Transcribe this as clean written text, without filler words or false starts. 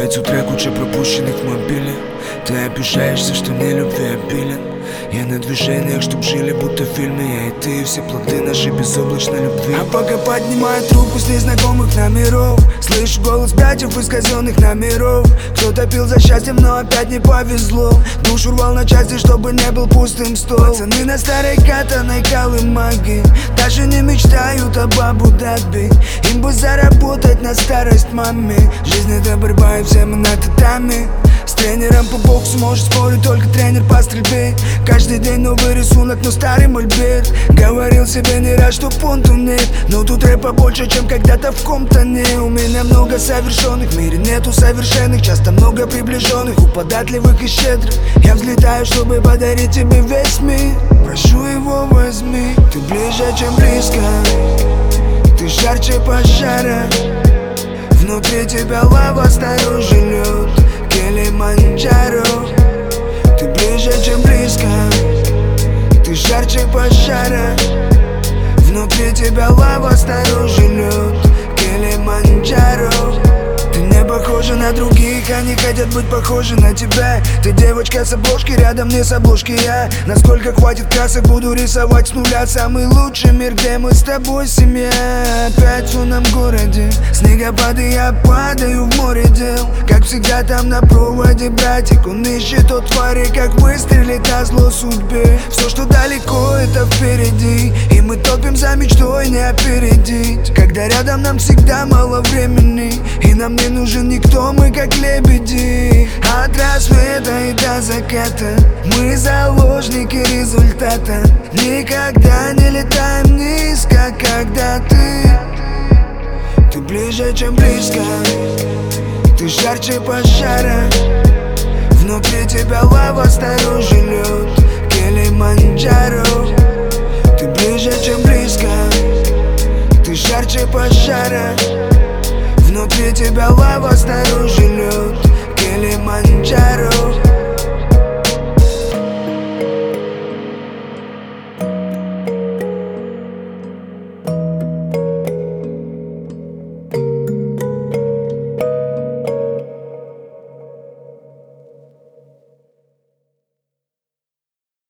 эту трек куча пропущенных в мобиле. Ты обижаешься, что мне любви обилен. Я на движениях, чтоб жили будто в фильме. Я и ты, все плоды нашей безоблачной любви. А пока поднимаю трубку с незнакомых номеров, слышу голос братьев из казенных номеров. Кто-то пил за счастьем, но опять не повезло. Душу рвал на части, чтобы не был пустым стол. Пацаны на старой катаной колымаге даже не мечтают об Абу-Даби. Им бы заработать на старость маме. Жизнь это борьба, и все мы на татами. С тренером по боксу может спорить только тренер по стрельбе. Каждый день новый рисунок, но старый мольберт. Говорил себе не раз, что понту нет, но тут рэпа больше, чем когда-то в Комптоне. У меня много совершенных, в мире нету совершенных. Часто много приближенных, у податливых и щедрых. Я взлетаю, чтобы подарить тебе весь мир. Прошу его, возьми. Ты ближе, чем близко, ты жарче пожара. Внутри тебя лава, снаружи лед, Килиманджаро. Ты ближе, чем близко, ты жарче пожара. Внутри тебя лава, снаружи лед, Килиманджаро. Ты не похожа на других, они хотят быть похожи на тебя. Ты девочка с обложки, рядом не с обложки я. Насколько хватит красок, буду рисовать с нуля. Самый лучший мир, где мы с тобой семья. Опять в лунном городе снегопады, я падаю в море дел. Как всегда там на проводе братик, он ищет от твари, как выстрелит на зло судьбе. Все, что далеко, это впереди, и мы топим за мечтой не опередить. Когда рядом нам всегда мало времени, и нам не нужен никто, мы как лебеди. От рассвета и до заката мы заложники результата. Никогда не летаем низко, когда ты ближе, чем близко, ты жарче пожара. Внутри тебя лава, снаружи лед, Килиманджаро. Ты ближе, чем близко, ты жарче пожара. Внутри тебя лава,